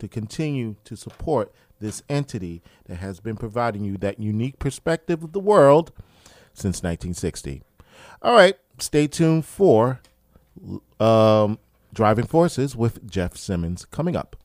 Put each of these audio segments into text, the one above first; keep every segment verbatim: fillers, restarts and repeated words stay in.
to continue to support this entity that has been providing you that unique perspective of the world since nineteen sixty. All right, stay tuned for um, Driving Forces with Jeff Simmons coming up.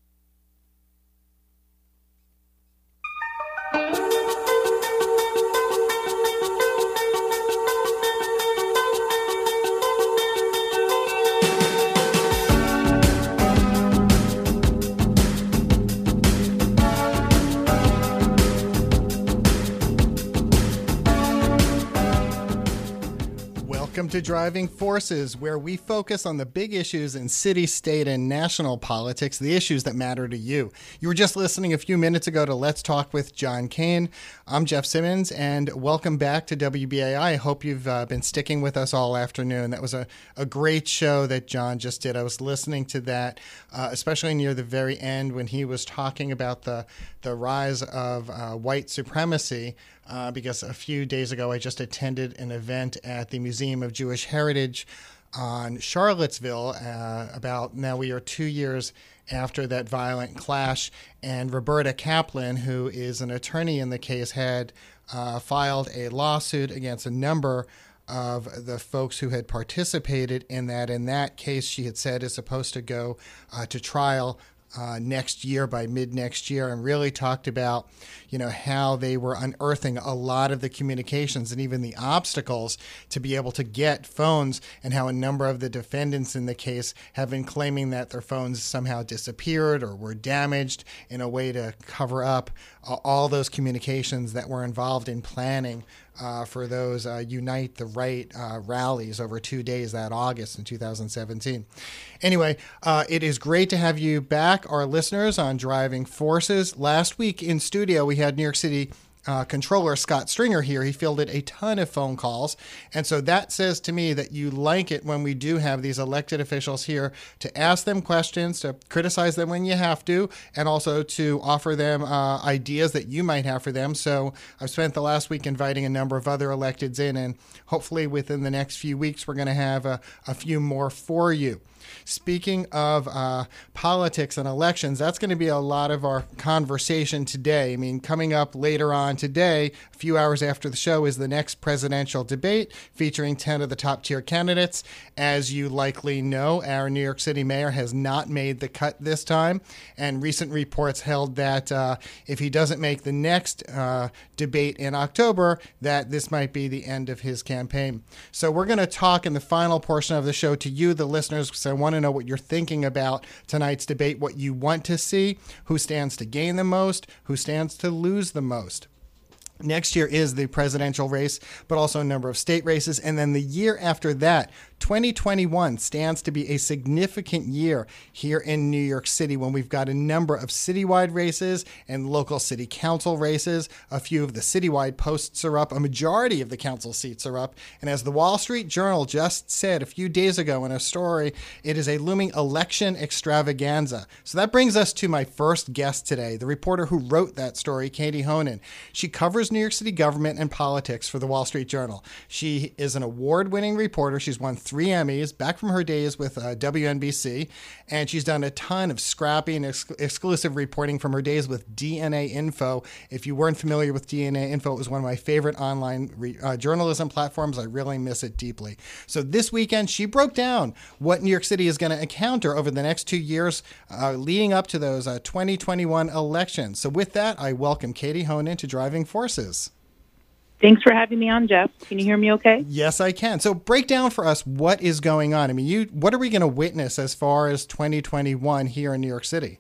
Welcome to Driving Forces, where we focus on the big issues in city, state, and national politics, the issues that matter to you. You were just listening a few minutes ago to Let's Talk with John Kane. I'm Jeff Simmons, and welcome back to W B A I. I hope you've uh, been sticking with us all afternoon. That was a, a great show that John just did. I was listening to that, uh, especially near the very end when he was talking about the, the rise of uh, white supremacy. Uh, because a few days ago I just attended an event at the Museum of Jewish Heritage on Charlottesville. Uh, about now we are two years after that violent clash, and Roberta Kaplan, who is an attorney in the case, had uh, filed a lawsuit against a number of the folks who had participated in that. In that case, she had said is supposed to go uh, to trial Uh, next year, by mid next year, and really talked about, you know, how they were unearthing a lot of the communications and even the obstacles to be able to get phones, and how a number of the defendants in the case have been claiming that their phones somehow disappeared or were damaged in a way to cover up uh, all those communications that were involved in planning Uh, for those uh, Unite the Right uh, rallies over two days that August in two thousand seventeen. Anyway, uh, it is great to have you back, our listeners, on Driving Forces. Last week in studio, we had New York City Uh, Controller Scott Stringer here. He fielded a ton of phone calls. And so that says to me that you like it when we do have these elected officials here to ask them questions, to criticize them when you have to, and also to offer them uh, ideas that you might have for them. So I've spent the last week inviting a number of other electeds in, and hopefully within the next few weeks, we're going to have a, a few more for you. Speaking of uh, politics and elections, that's going to be a lot of our conversation today. I mean, coming up later on today, a few hours after the show, is the next presidential debate featuring ten of the top tier candidates. As you likely know, our New York City mayor has not made the cut this time, and recent reports held that uh, if he doesn't make the next uh, debate in October, that this might be the end of his campaign. So we're going to talk in the final portion of the show to you, the listeners, because I want to know what you're thinking about tonight's debate, what you want to see, who stands to gain the most, who stands to lose the most. Next year is the presidential race, but also a number of state races. And then the year after that, twenty twenty-one, stands to be a significant year here in New York City when we've got a number of citywide races and local city council races. A few of the citywide posts are up. A majority of the council seats are up. And as the Wall Street Journal just said a few days ago in a story, it is a looming election extravaganza. So that brings us to my first guest today, the reporter who wrote that story, Katie Honan. She covers New York City government and politics for the Wall Street Journal. She is an award-winning reporter. She's won three Emmys back from her days with uh, W N B C, and she's done a ton of scrappy and ex- exclusive reporting from her days with D N A Info. If you weren't familiar with D N A Info, it was one of my favorite online re- uh, journalism platforms. I really miss it deeply. So this weekend, she broke down what New York City is going to encounter over the next two years uh, leading up to those uh, twenty twenty-one elections. So with that, I welcome Katie Honan to Driving Forces. Thanks for having me on, Jeff. Can you hear me okay? Yes, I can. So break down for us what is going on. I mean, you, what are we going to witness as far as twenty twenty-one here in New York City?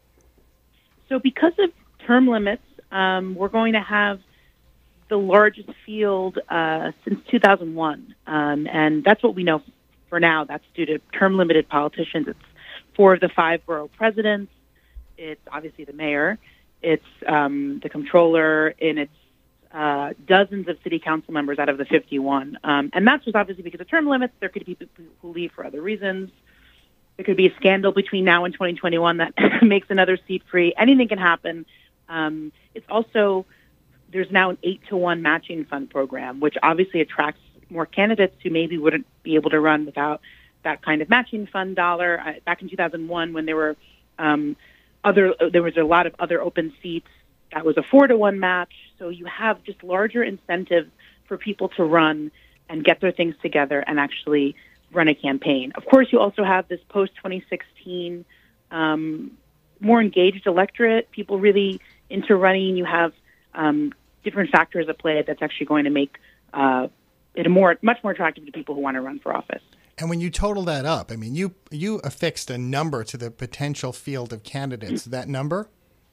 So because of term limits, um, we're going to have the largest field uh, since two thousand one. Um, and that's what we know for now. That's due to term-limited politicians. It's four of the five borough presidents. It's obviously the mayor. It's um, the comptroller, and it's Uh, dozens of city council members out of the fifty-one. Um, and that's just obviously because of term limits. There could be people who leave for other reasons. There could be a scandal between now and twenty twenty-one that makes another seat free. Anything can happen. Um, it's also, there's now an eight to one matching fund program, which obviously attracts more candidates who maybe wouldn't be able to run without that kind of matching fund dollar. Uh, back in two thousand one, when there were um, other there was a lot of other open seats. That was a four to one match. So you have just larger incentives for people to run and get their things together and actually run a campaign. Of course, you also have this post twenty sixteen um, more engaged electorate, people really into running. You have um, different factors at play that's actually going to make uh, it a more much more attractive to people who want to run for office. And when you total that up, I mean, you you affixed a number to the potential field of candidates. That number?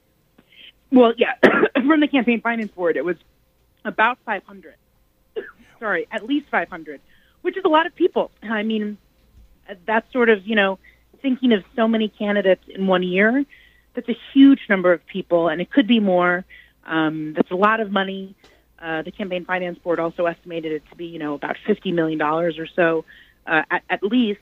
Well, yeah, from the Campaign Finance Board, it was about five hundred. Sorry, at least five hundred, which is a lot of people. I mean, that's sort of, you know, thinking of so many candidates in one year. That's a huge number of people, and it could be more. Um, that's a lot of money. Uh, the Campaign Finance Board also estimated it to be, you know, about fifty million dollars or so uh, at, at least.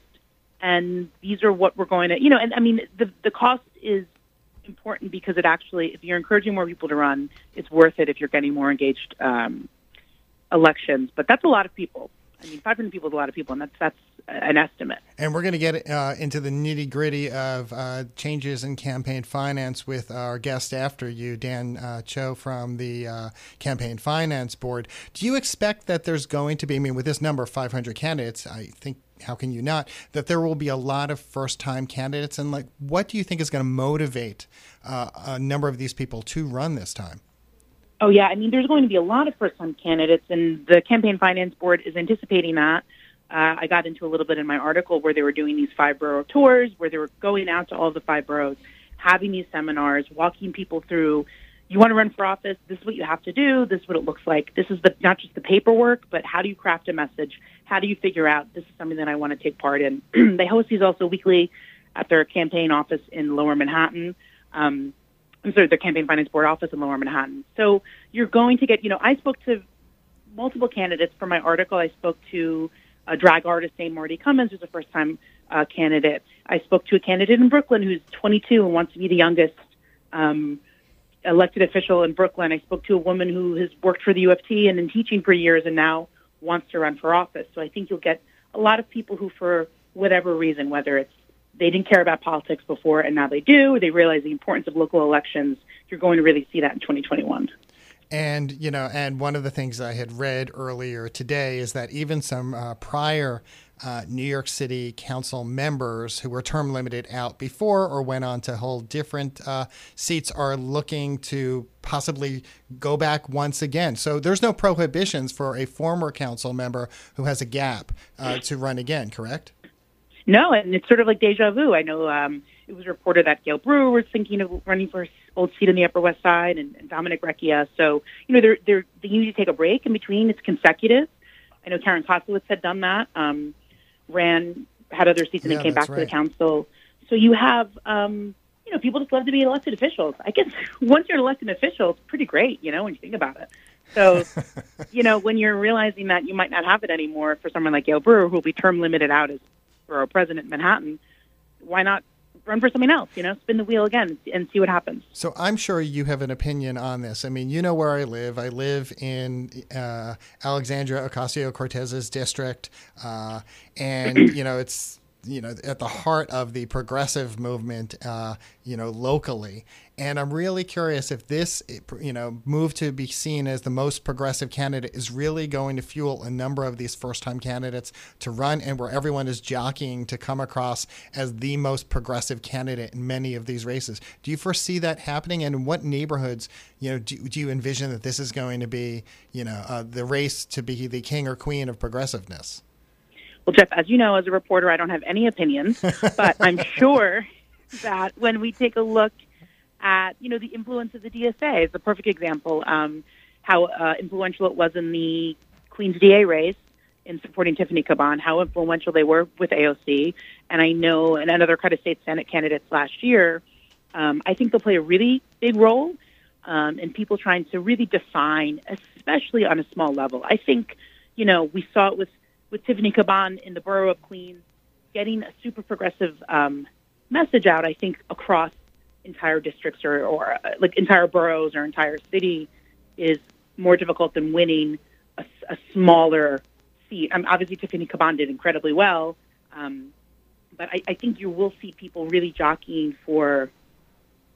And these are what we're going to, you know, and I mean, the the cost is important because it actually, if you're encouraging more people to run, it's worth it if you're getting more engaged um, elections. But that's a lot of people. I mean, five hundred people is a lot of people, and that's that's an estimate. And we're going to get uh, into the nitty gritty of uh, changes in campaign finance with our guest after you, Dan uh, Cho from the uh, Campaign Finance Board. Do you expect that there's going to be, I mean, with this number of five hundred candidates, I think, how can you not, that there will be a lot of first-time candidates? And like, what do you think is going to motivate uh, a number of these people to run this time? Oh, yeah. I mean, there's going to be a lot of first-time candidates, and the Campaign Finance Board is anticipating that. Uh, I got into a little bit in my article where they were doing these five-borough tours, where they were going out to all of the five boroughs, having these seminars, walking people through, you want to run for office, this is what you have to do, this is what it looks like. This is the, not just the paperwork, but how do you craft a message? How do you figure out this is something that I want to take part in? They host these also weekly at their campaign office in Lower Manhattan. Um, I'm sorry, their Campaign Finance Board office in Lower Manhattan. So you're going to get, you know, I spoke to multiple candidates for my article. I spoke to a drag artist named Marty Cummins, who's a first-time uh, candidate. I spoke to a candidate in Brooklyn who's twenty-two and wants to be the youngest um, elected official in Brooklyn. I spoke to a woman who has worked for the U F T and been teaching for years and now wants to run for office. So I think you'll get a lot of people who, for whatever reason, whether it's they didn't care about politics before and now they do, they realize the importance of local elections, you're going to really see that in twenty twenty-one. And, you know, and one of the things I had read earlier today is that even some uh, prior uh, New York City Council members who were term limited out before or went on to hold different uh, seats are looking to possibly go back once again. So there's no prohibitions for a former council member who has a gap uh, to run again, correct? No, and it's sort of like deja vu. I know um, it was reported that Gail Brewer was thinking of running for his old seat in the Upper West Side, and, and Dominic Recchia. So, you know, they're, they're, they usually take a break in between. It's consecutive. I know Karen Koslowitz had done that, um, ran, had other seats, and yeah, then came back right. to the council. So you have, um, you know, people just love to be elected officials. I guess once you're an elected official, it's pretty great, you know, when you think about it. So, you know, when you're realizing that you might not have it anymore for someone like Gail Brewer, who will be term limited out as borough president in Manhattan, why not run for something else, you know, spin the wheel again and see what happens. So I'm sure you have an opinion on this. I mean, you know where I live. I live in uh, Alexandria Ocasio-Cortez's district. Uh, and, you know, it's, you know, at the heart of the progressive movement, uh, you know, locally. And I'm really curious if this, you know, move to be seen as the most progressive candidate is really going to fuel a number of these first-time candidates to run, and where everyone is jockeying to come across as the most progressive candidate in many of these races. Do you foresee that happening? And in what neighborhoods, you know, do, do you envision that this is going to be, you know, uh, the race to be the king or queen of progressiveness? Well, Jeff, as you know, as a reporter, I don't have any opinions, but I'm sure that when we take a look at, you know, the influence of the D S A, it's a perfect example, um, how uh, influential it was in the Queens D A race in supporting Tiffany Caban, how influential they were with A O C. And I know, and another kind of state Senate candidates last year, um, I think they'll play a really big role um, in people trying to really define, especially on a small level. I think, you know, we saw it with with Tiffany Caban in the borough of Queens, getting a super progressive um, message out, I think, across entire districts or, or uh, like entire boroughs or entire city is more difficult than winning a, a smaller seat. Um, obviously, Tiffany Caban did incredibly well, um, but I, I think you will see people really jockeying for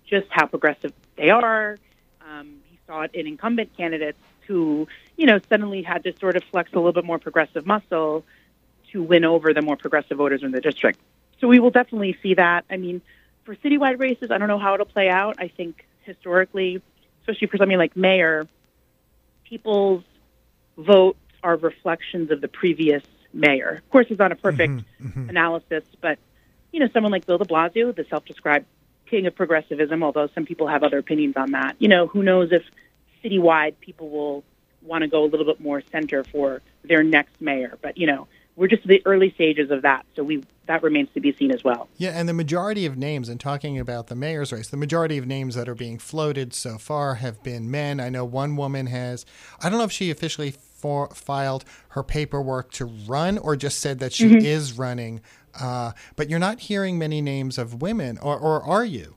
just how progressive they are. Um, he saw it in incumbent candidates who, you know, suddenly had to sort of flex a little bit more progressive muscle to win over the more progressive voters in the district. So we will definitely see that. I mean, for citywide races, I don't know how it'll play out. I think historically, especially for something like mayor, people's votes are reflections of the previous mayor. Of course, it's not a perfect mm-hmm, mm-hmm. analysis, but, you know, someone like Bill de Blasio, the self-described king of progressivism, although some people have other opinions on that, you know, who knows if citywide people will want to go a little bit more center for their next mayor. But, you know, we're just at the early stages of that, so we that remains to be seen as well. Yeah, and the majority of names, and talking about the mayor's race, the majority of names that are being floated so far have been men. I know one woman has, I don't know if she officially for, filed her paperwork to run or just said that she mm-hmm. is running, uh, but you're not hearing many names of women, or, or are you?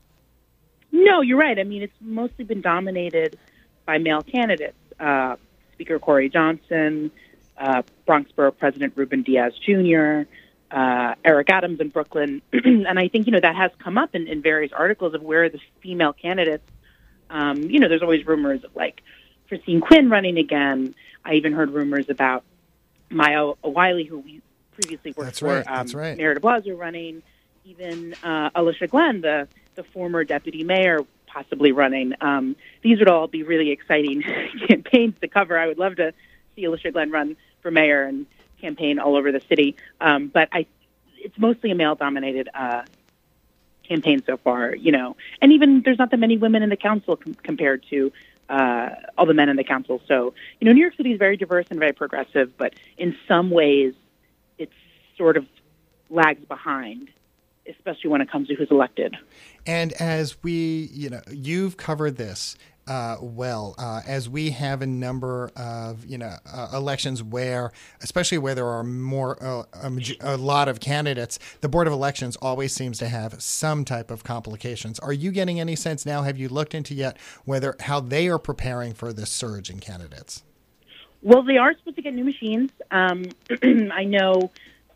No, you're right. I mean, it's mostly been dominated by male candidates. Uh, Speaker Corey Johnson, Uh, Bronx Borough President Ruben Diaz Junior, uh, Eric Adams in Brooklyn. And I think, you know, that has come up in, in various articles of where the female candidates, um, you know, there's always rumors of, like, Christine Quinn running again. I even heard rumors about Maya Wiley, who we previously worked That's for, right. um, That's right. Mayor de Blasio running, even uh, Alicia Glenn, the, the former deputy mayor, possibly running. Um, these would all be really exciting campaigns to cover. I would love to see Alicia Glenn run for mayor and campaign all over the city. Um, but I, it's mostly a male-dominated uh, campaign so far, you know. And even there's not that many women in the council com- compared to uh, all the men in the council. So, you know, New York City is very diverse and very progressive, but in some ways it sort of lags behind, especially when it comes to who's elected. And as we, you know, you've covered this Uh, well, uh, as we have a number of, you know, uh, elections where, especially where there are more, uh, a, a lot of candidates, the Board of Elections always seems to have some type of complications. Are you getting any sense now? Have you looked into yet whether how they are preparing for this surge in candidates? Well, they are supposed to get new machines. Um, I know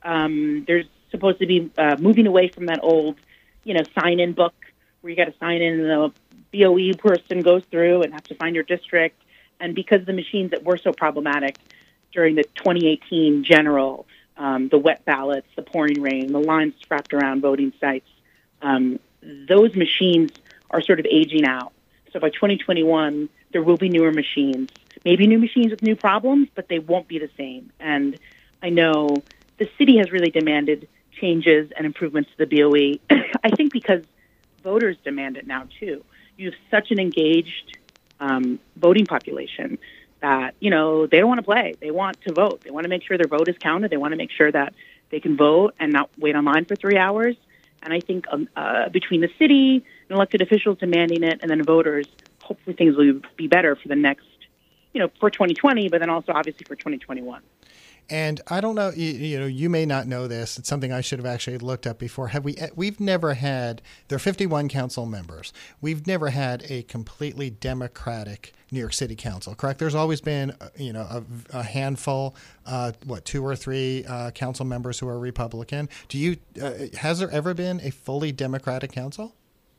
um, there's supposed to be uh, moving away from that old, you know, sign-in book where you got to sign in the B O E person goes through and have to find your district. And because the machines that were so problematic during the twenty eighteen general, um, the wet ballots, the pouring rain, the lines wrapped around voting sites, um, those machines are sort of aging out. So by twenty twenty-one, there will be newer machines, maybe new machines with new problems, but they won't be the same. And I know the city has really demanded changes and improvements to the B O E, I think because voters demand it now, too. You have such an engaged um, voting population that, you know, they don't want to play. They want to vote. They want to make sure their vote is counted. They want to make sure that they can vote and not wait online for three hours. And I think um, uh, between the city and elected officials demanding it and then voters, hopefully things will be better for the next, you know, for twenty twenty, but then also obviously for twenty twenty-one. And I don't know, you, you know, you may not know this. It's something I should have actually looked up before. Have we? We've never had. There are fifty-one council members. We've never had a completely Democratic New York City Council. Correct? There's always been, you know, a, a handful, uh, what, two or three uh, council members who are Republican. Do you? Uh, has there ever been a fully Democratic council?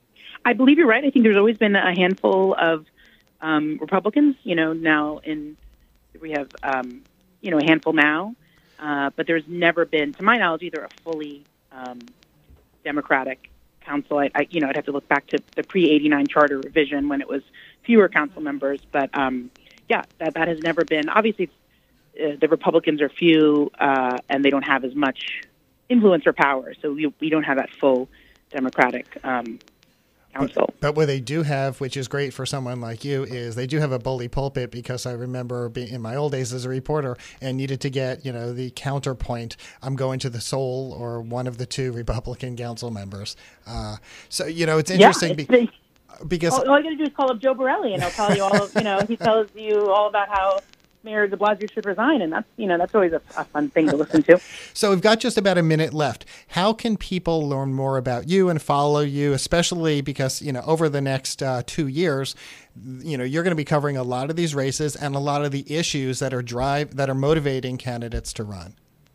I believe you're right. I think there's always been a handful of um, Republicans. You know, now in we have. Um, you know, a handful now, uh, but there's never been, to my knowledge, either a fully um, Democratic council. I, I, you know, I'd have to look back to the pre eighty-nine charter revision when it was fewer council members, but um, yeah, that, that has never been. Obviously, uh, the Republicans are few, uh, and they don't have as much influence or power, so we, we don't have that full Democratic um Council. But, but what they do have, which is great for someone like you, is they do have a bully pulpit, because I remember being in my old days as a reporter and needed to get, you know, the counterpoint. I'm going to the sole or one of the two Republican council members. Uh, so, you know, it's interesting yeah, it's be, because all, all you got to do is call up Joe Borelli and he'll tell you all of, you know, he tells you all about how Mayor de Blasio should resign, and that's, you know, that's always a, a fun thing to listen to. So we've got just about a minute left. How can people learn more about you and follow you, especially because, you know, over the next uh, two years, you know, you're going to be covering a lot of these races and a lot of the issues that are drive that are motivating candidates to run?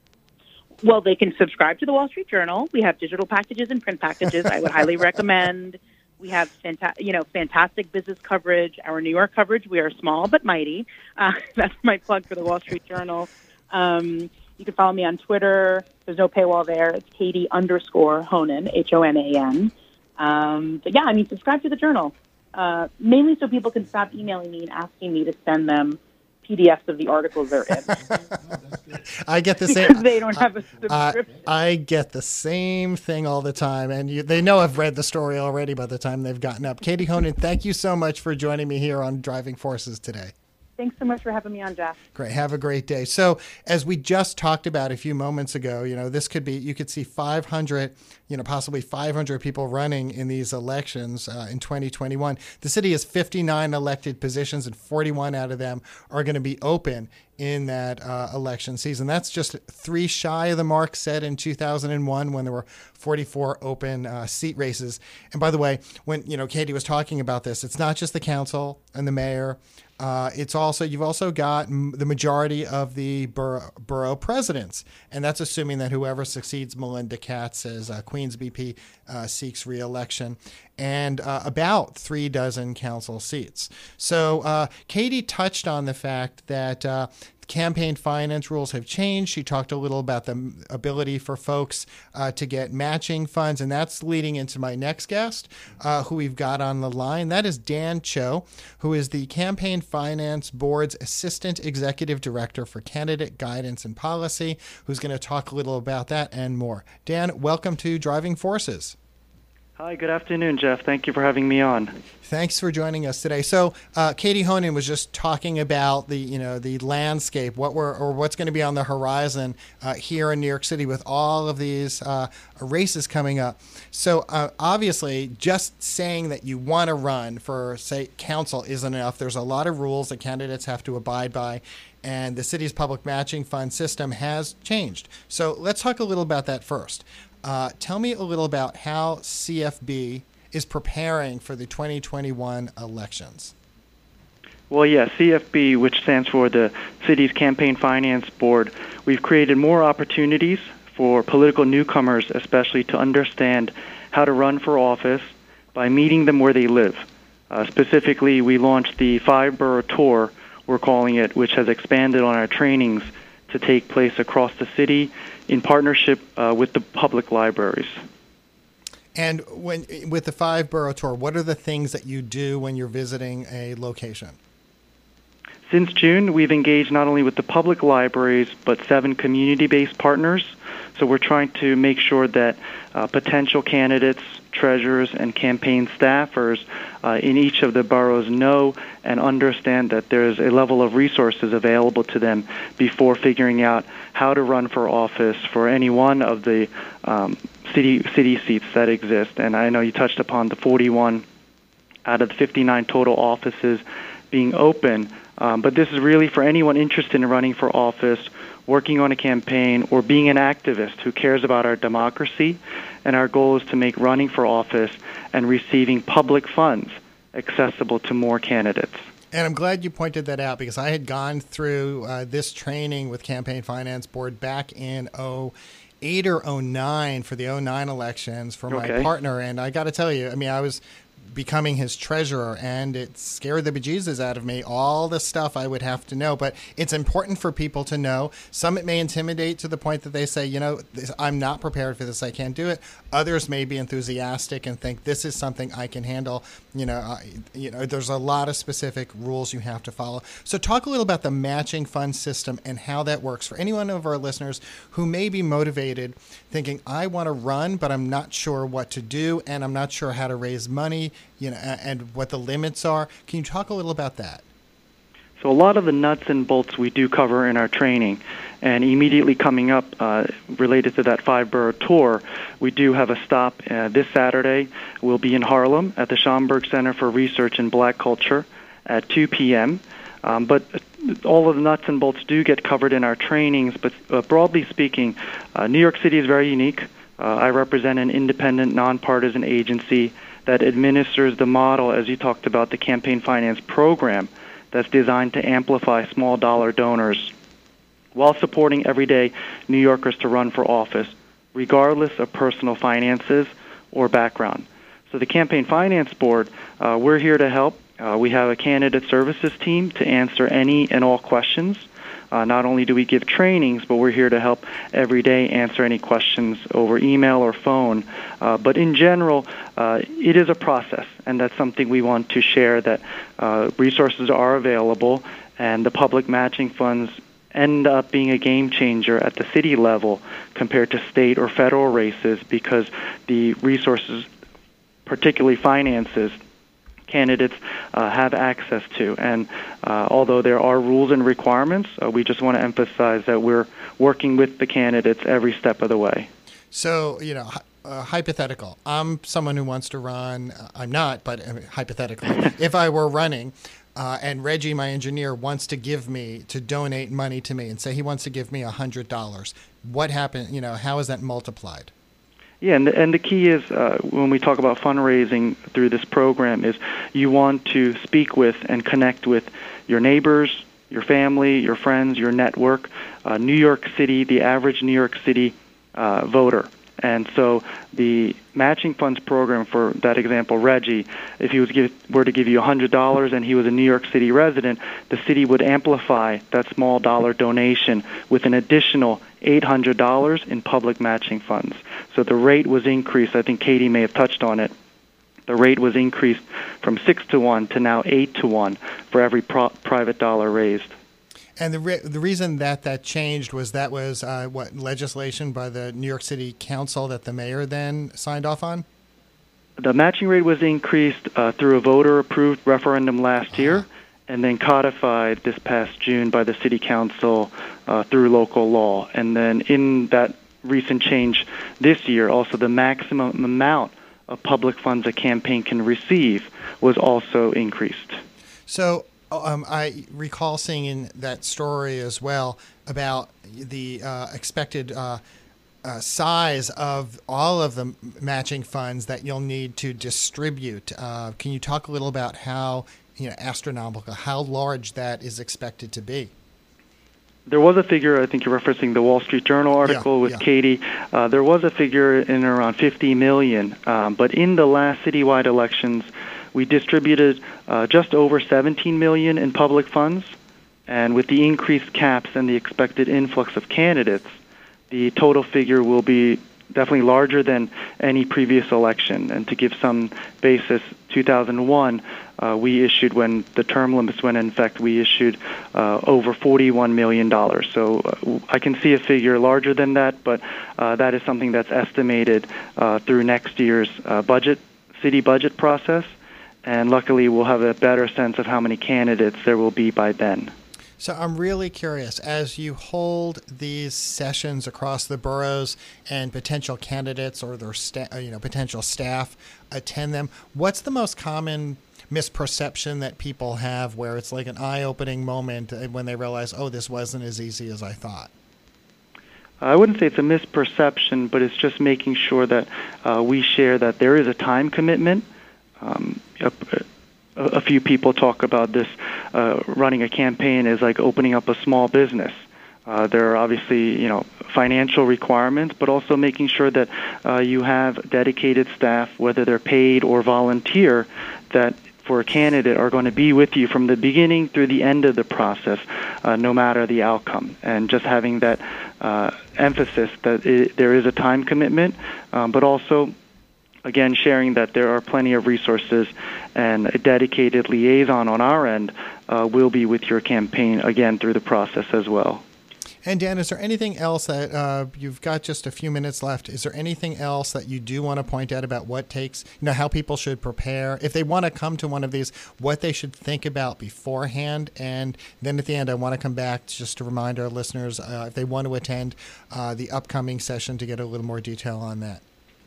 Well, they can subscribe to the Wall Street Journal. We have digital packages and print packages. I would highly recommend We have fanta- you know, fantastic business coverage. Our New York coverage, we are small but mighty. Uh, that's my plug for the Wall Street Journal. Um, you can follow me on Twitter. There's no paywall there. It's Katie underscore Honan, H O N A N. Um, but yeah, I mean, subscribe to the Journal, uh, mainly so people can stop emailing me and asking me to send them P D Fs of the articles they're in. I get the same. Because they don't have a subscription. Uh, I get the same thing all the time, and you, they know I've read the story already by the time they've gotten up. Katie Honan, thank you so much for joining me here on Driving Forces today. Thanks so much for having me on, Jeff. Great. Have a great day. So as we just talked about a few moments ago, you know, this could be, you could see five hundred, you know, possibly five hundred people running in these elections uh, in twenty twenty-one. The city has fifty-nine elected positions, and forty-one out of them are going to be open in that uh, election season. That's just three shy of the mark set in two thousand one when there were forty-four open uh, seat races. And by the way, when, you know, Katie was talking about this, it's not just the council and the mayor. Uh, it's also, you've also got m- the majority of the borough, borough presidents, and that's assuming that whoever succeeds Melinda Katz as uh, Queens B P uh, seeks re-election, and uh, about three dozen council seats. So uh, Katie touched on the fact that uh, campaign finance rules have changed. She talked a little about the ability for folks uh, to get matching funds, and that's leading into my next guest, uh, who we've got on the line. That is Dan Cho, who is the Campaign Finance Board's Assistant Executive Director for Candidate Guidance and Policy, who's going to talk a little about that and more. Dan, welcome to Driving Forces. Hi, good afternoon, Jeff. Thank you for having me on. Thanks for joining us today. So, uh, Katie Honan was just talking about the, you know, the landscape, what we're or what's going to be on the horizon uh, here in New York City with all of these uh, races coming up. So, uh, obviously, just saying that you want to run for, say, council isn't enough. There's a lot of rules that candidates have to abide by, and the city's public matching fund system has changed. So, let's talk a little about that first. Uh, tell me a little about how C F B is preparing for the twenty twenty-one elections. Well, yeah, C F B, which stands for the city's Campaign Finance Board, we've created more opportunities for political newcomers, especially to understand how to run for office by meeting them where they live. Uh, specifically, we launched the Five Borough Tour, we're calling it, which has expanded on our trainings to take place across the city in partnership uh, with the public libraries. And when with the Five Borough Tour, what are the things that you do when you're visiting a location? Since June, we've engaged not only with the public libraries, but seven community-based partners. So we're trying to make sure that uh, potential candidates, treasurers, and campaign staffers uh, in each of the boroughs know and understand that there's a level of resources available to them before figuring out how to run for office for any one of the um, city city seats that exist. And I know you touched upon the forty-one out of the fifty-nine total offices being open. Um, but this is really for anyone interested in running for office, working on a campaign, or being an activist who cares about our democracy. And our goal is to make running for office and receiving public funds accessible to more candidates. And I'm glad you pointed that out, because I had gone through uh, this training with Campaign Finance Board back in oh eight or oh nine for the oh nine elections for my Okay. partner. And I got to tell you, I mean, I was becoming his treasurer, and it scared the bejesus out of me, all the stuff I would have to know. But it's important for people to know. Some it may intimidate to the point that they say, you know, this, I'm not prepared for this, I can't do it. Others may be enthusiastic and think this is something I can handle. You know, I, you know, there's a lot of specific rules you have to follow. So talk a little about the matching fund system and how that works for any one of our listeners who may be motivated thinking, I want to run, but I'm not sure what to do, and I'm not sure how to raise money, you know, and what the limits are. Can you talk a little about that? So a lot of the nuts and bolts we do cover in our training. And immediately coming up, uh, related to that Five Borough Tour, we do have a stop uh, this Saturday. We'll be in Harlem at the Schomburg Center for Research in Black Culture at two p.m. Um, but all of the nuts and bolts do get covered in our trainings. But uh, broadly speaking, uh, New York City is very unique. Uh, I represent an independent, nonpartisan agency that administers the model, as you talked about, the campaign finance program that's designed to amplify small dollar donors while supporting everyday New Yorkers to run for office, regardless of personal finances or background. So the Campaign Finance Board, uh, we're here to help. Uh, we have a candidate services team to answer any and all questions. Uh, not only do we give trainings, but we're here to help every day answer any questions over email or phone. Uh, but in general, uh, it is a process, and that's something we want to share, that uh, resources are available, and the public matching funds end up being a game changer at the city level compared to state or federal races, because the resources, particularly finances, candidates uh, have access to. And uh, although there are rules and requirements, uh, we just want to emphasize that we're working with the candidates every step of the way. So, you know, uh, hypothetical. I'm someone who wants to run. Uh, I'm not, but uh, hypothetically, if I were running, uh, and Reggie, my engineer, wants to give me, to donate money to me, and say he wants to give me one hundred dollars, what happened? You know, how is that multiplied? Yeah, and the, and the key is, uh, when we talk about fundraising through this program, is you want to speak with and connect with your neighbors, your family, your friends, your network. Uh, New York City, the average New York City uh, voter. And so the matching funds program, for that example, Reggie, if he was give, were to give you one hundred dollars and he was a New York City resident, the city would amplify that small dollar donation with an additional eight hundred dollars in public matching funds. So the rate was increased. I think Katie may have touched on it. The rate was increased from six to one to now eight to one for every pro- private dollar raised. And the re- the reason that that changed was that was uh, what legislation by the New York City Council that the mayor then signed off on? The matching rate was increased uh, through a voter-approved referendum last year, uh-huh. and then codified this past June by the City Council uh, through local law. And then in that recent change this year, also the maximum amount of public funds a campaign can receive was also increased. So um, I recall seeing in that story as well about the uh, expected uh, uh, size of all of the matching funds that you'll need to distribute. Uh, can you talk a little about how, you know, astronomical, how large that is expected to be? There was a figure, I think you're referencing the Wall Street Journal article yeah, with yeah. Katie. Uh, there was a figure in around fifty million dollars, um, but in the last citywide elections, we distributed uh, just over seventeen million dollars in public funds, and with the increased caps and the expected influx of candidates, the total figure will be definitely larger than any previous election. And to give some basis, two thousand one, uh, we issued, when the term limits went in effect, we issued uh, over forty-one million dollars. So uh, I can see a figure larger than that, but uh, that is something that's estimated uh, through next year's uh, budget, city budget process. And luckily, we'll have a better sense of how many candidates there will be by then. So I'm really curious, as you hold these sessions across the boroughs and potential candidates or their sta- you know, potential staff attend them, what's the most common misperception that people have where it's like an eye-opening moment when they realize, oh, this wasn't as easy as I thought? I wouldn't say it's a misperception, but it's just making sure that uh, we share that there is a time commitment. Um, a, a few people talk about this, uh, running a campaign is like opening up a small business. Uh, there are obviously, you know, financial requirements, but also making sure that uh, you have dedicated staff, whether they're paid or volunteer, that for a candidate are going to be with you from the beginning through the end of the process, uh, no matter the outcome. And just having that uh, emphasis that it, there is a time commitment, um, but also, again, sharing that there are plenty of resources, and a dedicated liaison on our end uh, will be with your campaign, again, through the process as well. And Dan, is there anything else that uh, you've got just a few minutes left? Is there anything else that you do want to point out about what takes, you know, how people should prepare? If they want to come to one of these, what they should think about beforehand? And then at the end, I want to come back just to remind our listeners, uh, if they want to attend uh, the upcoming session, to get a little more detail on that.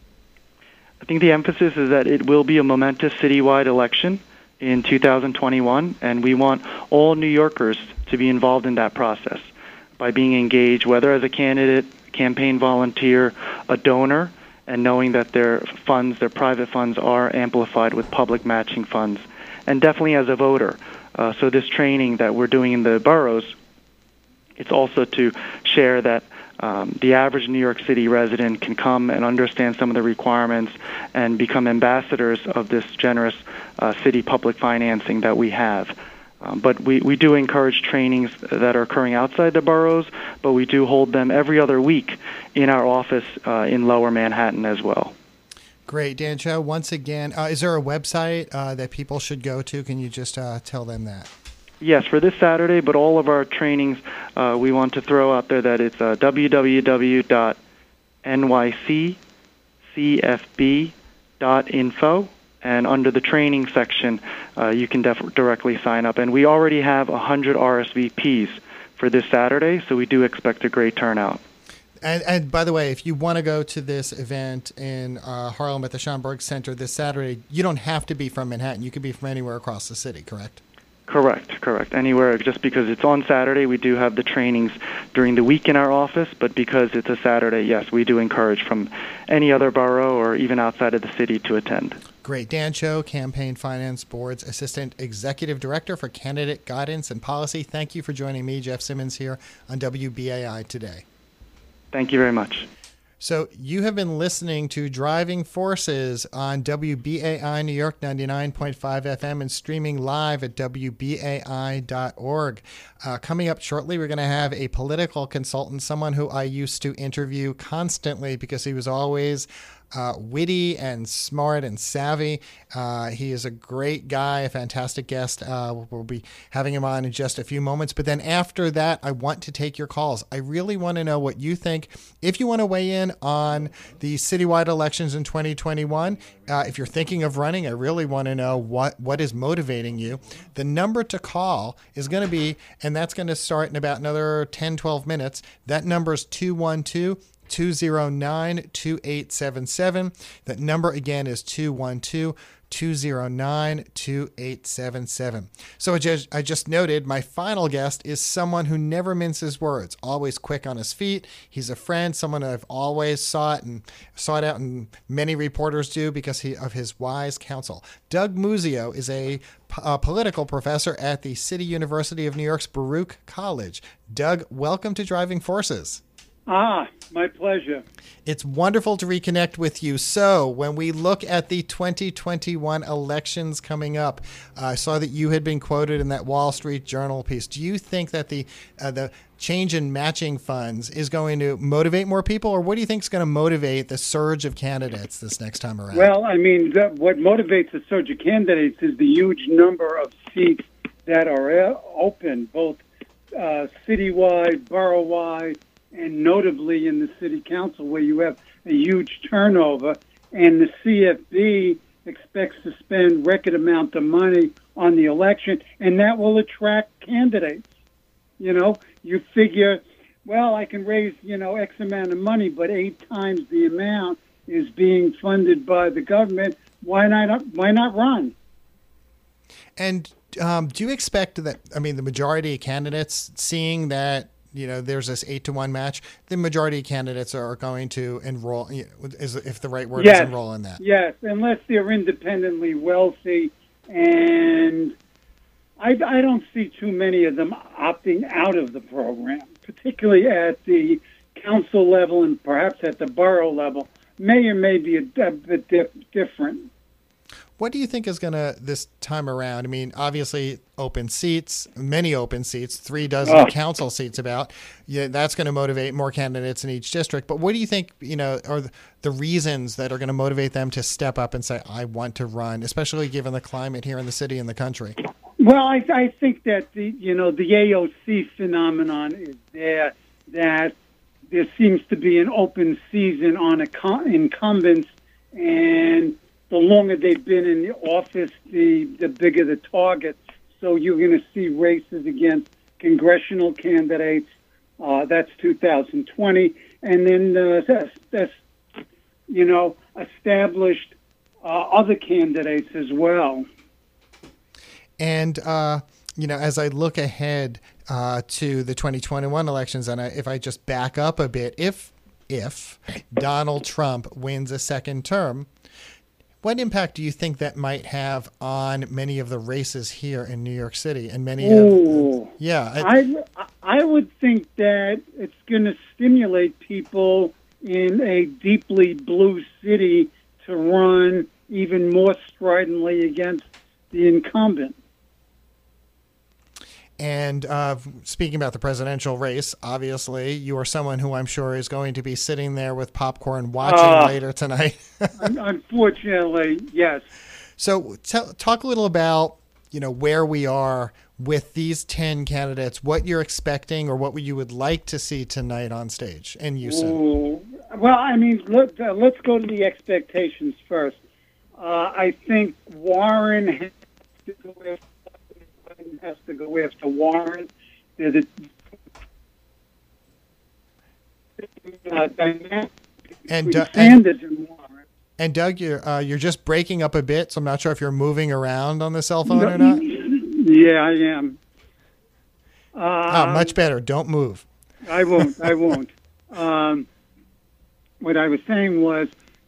I think the emphasis is that it will be a momentous citywide election in two thousand twenty-one, and we want all New Yorkers to be involved in that process by being engaged, whether as a candidate, campaign volunteer, a donor, and knowing that their funds, their private funds, are amplified with public matching funds, and definitely as a voter. Uh, so this training that we're doing in the boroughs, it's also to share that um, the average New York City resident can come and understand some of the requirements and become ambassadors of this generous uh, city public financing that we have. Um, but we, we do encourage trainings that are occurring outside the boroughs, but we do hold them every other week in our office uh, in Lower Manhattan as well. Great. Dan Cho, once again, uh, is there a website uh, that people should go to? Can you just uh, tell them that? Yes, for this Saturday, but all of our trainings, uh, we want to throw out there that it's uh, w w w dot n y c c f b dot info. And under the training section, uh, you can def- directly sign up. And we already have one hundred R S V Ps for this Saturday, so we do expect a great turnout. And, and by the way, if you want to go to this event in uh, Harlem at the Schomburg Center this Saturday, you don't have to be from Manhattan. You could be from anywhere across the city, correct? Correct, correct. Anywhere, just because it's on Saturday, we do have the trainings during the week in our office, but because it's a Saturday, yes, we do encourage from any other borough or even outside of the city to attend. Great. Dan Cho, Campaign Finance Board's Assistant Executive Director for Candidate Guidance and Policy. Thank you for joining me, Jeff Simmons, here on W B A I Today. Thank you very much. So you have been listening to Driving Forces on W B A I New York ninety-nine point five F M and streaming live at w b a i dot org. Uh, coming up shortly, we're going to have a political consultant, someone who I used to interview constantly because he was always Uh, witty and smart and savvy. Uh, he is a great guy, a fantastic guest. Uh, we'll be having him on in just a few moments. But then after that, I want to take your calls. I really want to know what you think. If you want to weigh in on the citywide elections in twenty twenty-one, uh, if you're thinking of running, I really want to know what, what is motivating you. The number to call is going to be, and that's going to start in about another ten, twelve minutes. That number is two one two, two oh nine, two eight seven seven. That number again is two one two, two oh nine, two eight seven seven. So I just, I just noted my final guest is someone who never minces words, always quick on his feet. He's a friend, someone I've always sought and sought out, and many reporters do because he, of his wise counsel. Doug Muzzio is a, a political professor at the City University of New York's Baruch College. Doug, welcome to Driving Forces. Ah, my pleasure. It's wonderful to reconnect with you. So when we look at the twenty twenty-one elections coming up, uh, I saw that you had been quoted in that Wall Street Journal piece. Do you think that the uh, the change in matching funds is going to motivate more people, or what do you think is going to motivate the surge of candidates this next time around? Well, I mean, the, what motivates the surge of candidates is the huge number of seats that are uh, open, both uh, citywide, borough-wide, and notably in the city council where you have a huge turnover, and the C F B expects to spend record amount of money on the election, and that will attract candidates. You know, you figure, well, I can raise, you know, X amount of money, but eight times the amount is being funded by the government. Why not, why not run? And um, do you expect that, I mean, the majority of candidates, seeing that, you know, there's this eight to one match, the majority of candidates are going to enroll, is if the right word yes. is enroll in that. Yes, unless they're independently wealthy. And I, I don't see too many of them opting out of the program, particularly at the council level and perhaps at the borough level. Mayor may be a, a bit dif- different. What do you think is going to, this time around? I mean, obviously, open seats, many open seats, three dozen oh. council seats about. Yeah, that's going to motivate more candidates in each district. But what do you think, you know, are the reasons that are going to motivate them to step up and say, I want to run, especially given the climate here in the city and the country? Well, I, I think that, the you know, the A O C phenomenon is there, that there seems to be an open season on incumbents, and the longer they've been in the office, the, the bigger the target. So you're going to see races against congressional candidates. Uh, that's two thousand twenty. And then, uh, that's, that's, you know, established uh, other candidates as well. And, uh, you know, as I look ahead uh, to the twenty twenty-one elections, and I, if I just back up a bit, if if Donald Trump wins a second term, what impact do you think that might have on many of the races here in New York City and many Ooh, of yeah I I would think that it's going to stimulate people in a deeply blue city to run even more stridently against the incumbent. And uh, speaking about the presidential race, obviously, you are someone who I'm sure is going to be sitting there with popcorn watching uh, later tonight. Unfortunately, yes. So t- talk a little about, you know, where we are with these ten candidates, what you're expecting or what you would like to see tonight on stage in Houston. Ooh. Well, I mean, let, uh, let's go to the expectations first. Uh, I think Warren has to go after, has to go after Warren. There's a uh, dynamic and, between uh, Sanders and, and Warren. And Doug, you're uh, you're just breaking up a bit, so I'm not sure if you're moving around on the cell phone no, or not. Yeah, I am. Uh, ah, much better. Don't move. I won't. I won't. Um, what I was saying was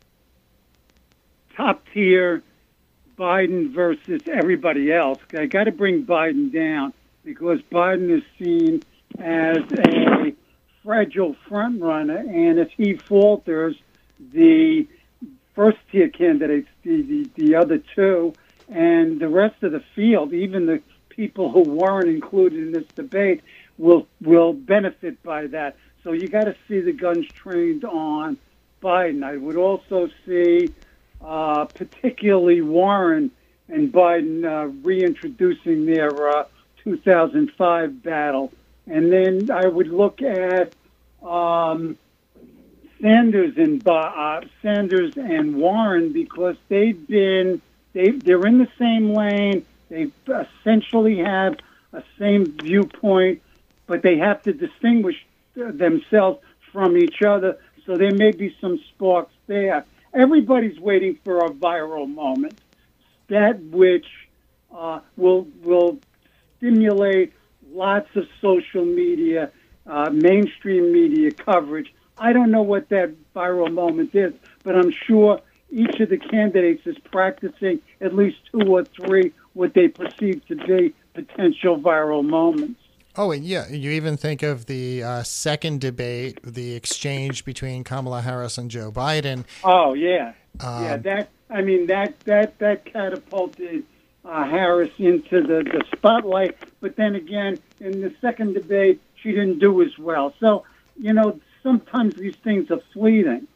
top tier Biden versus everybody else. I got to bring Biden down because Biden is seen as a fragile front runner, and if he falters, the first tier candidates, the, the, the other two, and the rest of the field, even the people who weren't included in this debate, will will benefit by that. So you got to see the guns trained on Biden. I would also see uh, particularly Warren and Biden uh, reintroducing their uh, two thousand five battle. And then I would look at um, Sanders and uh, Sanders and Warren because they've been they they're in the same lane. They essentially have a same viewpoint, but they have to distinguish themselves from each other. So there may be some sparks there. Everybody's waiting for a viral moment, that which uh, will will stimulate lots of social media, uh, mainstream media coverage. I don't know what that viral moment is, but I'm sure each of the candidates is practicing at least two or three what they perceive to be potential viral moments. Oh, and yeah, you even think of the uh, second debate, the exchange between Kamala Harris and Joe Biden. Oh, yeah. Um, yeah, that, I mean, that, that, that catapulted uh, Harris into the, the spotlight. But then again, in the second debate, she didn't do as well. So, you know, sometimes these things are fleeting.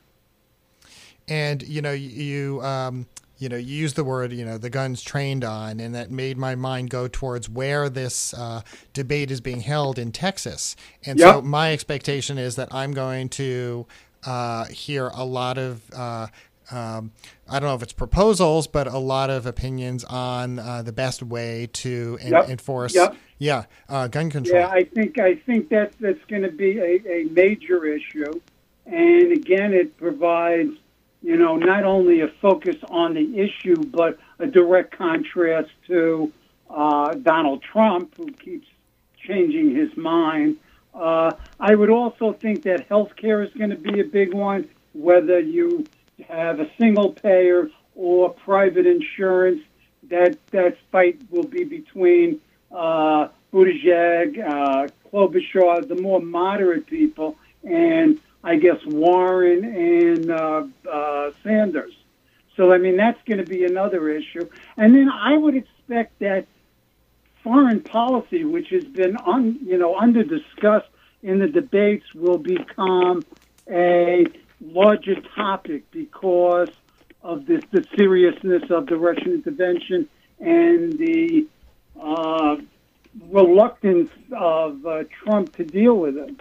And, you know, you... Um, You know, you use the word, you know, the guns trained on, and that made my mind go towards where this uh, debate is being held in Texas. And yep. So my expectation is that I'm going to uh, hear a lot of, uh, um, I don't know if it's proposals, but a lot of opinions on uh, the best way to en- yep. enforce, yep. yeah, uh, gun control. Yeah, I think I think that's, that's going to be a, a major issue. And again, it provides, you know, not only a focus on the issue, but a direct contrast to uh, Donald Trump, who keeps changing his mind. Uh, I would also think that healthcare is going to be a big one, whether you have a single payer or private insurance. That that fight will be between uh, Buttigieg, uh, Klobuchar, the more moderate people, and I guess Warren and uh, uh, Sanders. So, I mean, that's going to be another issue. And then I would expect that foreign policy, which has been un, you know under discussed in the debates, will become a larger topic because of this, the seriousness of the Russian intervention and the uh, reluctance of uh, Trump to deal with it.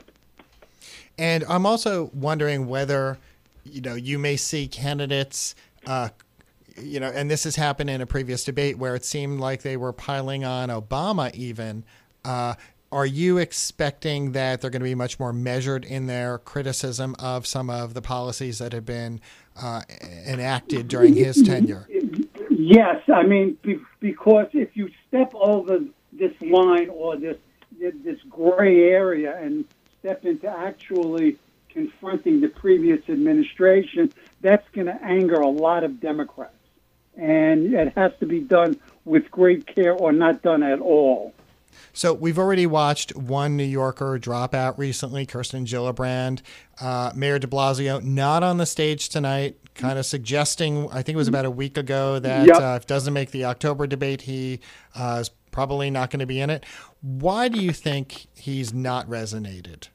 And I'm also wondering whether, you know, you may see candidates, uh, you know, and this has happened in a previous debate where it seemed like they were piling on Obama even. Uh, are you expecting that they're going to be much more measured in their criticism of some of the policies that have been uh, enacted during his tenure? Yes. I mean, be- because if you step over this line or this this gray area and step into actually confronting the previous administration, that's going to anger a lot of Democrats. And it has to be done with great care or not done at all. So we've already watched one New Yorker drop out recently, Kirsten Gillibrand. Uh, Mayor de Blasio not on the stage tonight, kind of suggesting, I think it was about a week ago, that Yep. uh, if it doesn't make the October debate, he uh, is probably not going to be in it. Why do you think he's not resonated?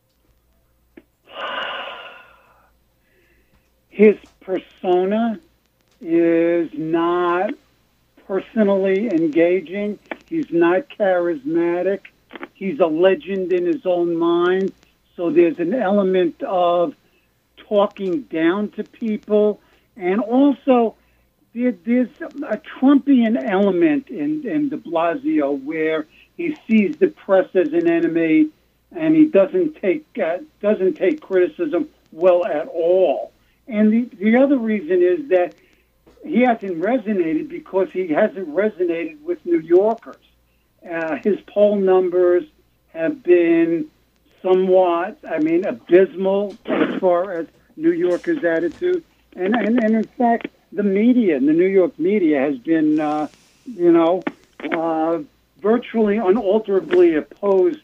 His persona is not personally engaging. He's not charismatic. He's a legend in his own mind. So there's an element of talking down to people. And also, there, there's a Trumpian element in, in de Blasio where he sees the press as an enemy and he doesn't take, uh, doesn't take criticism well at all. And the, the other reason is that he hasn't resonated because he hasn't resonated with New Yorkers. Uh, his poll numbers have been somewhat, I mean, abysmal as far as New Yorkers' attitude. And, and, and in fact, the media, the New York media has been, uh, you know, uh, virtually unalterably opposed